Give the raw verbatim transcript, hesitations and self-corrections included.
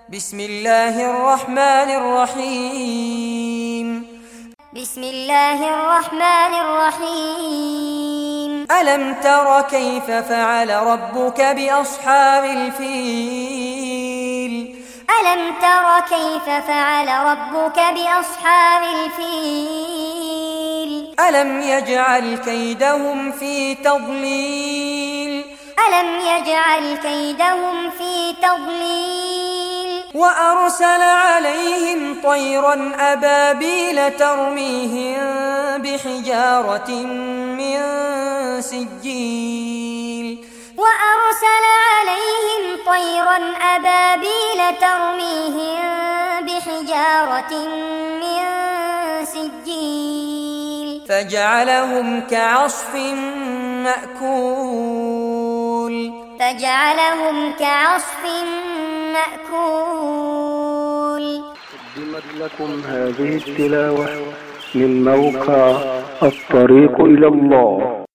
بسم الله الرحمن الرحيم بسم الله الرحمن الرحيم ألم تر كيف فعل ربك بأصحاب الفيل ألم تر كيف فعل ربك بأصحاب الفيل ألم يجعل كيدهم في تضليل ألم يجعل كيدهم في تضليل وأرسل عليهم طيرا أبابيل ترميهم بحجارة من سجيل وأرسل عليهم طيرا أبابيل ترميهم بحجارة من سجيل فجعلهم كعصف مأكول فجعلهم كعصف مأكول. قدمت لكم هذه التلاوة من موقع الطريق إلى الله.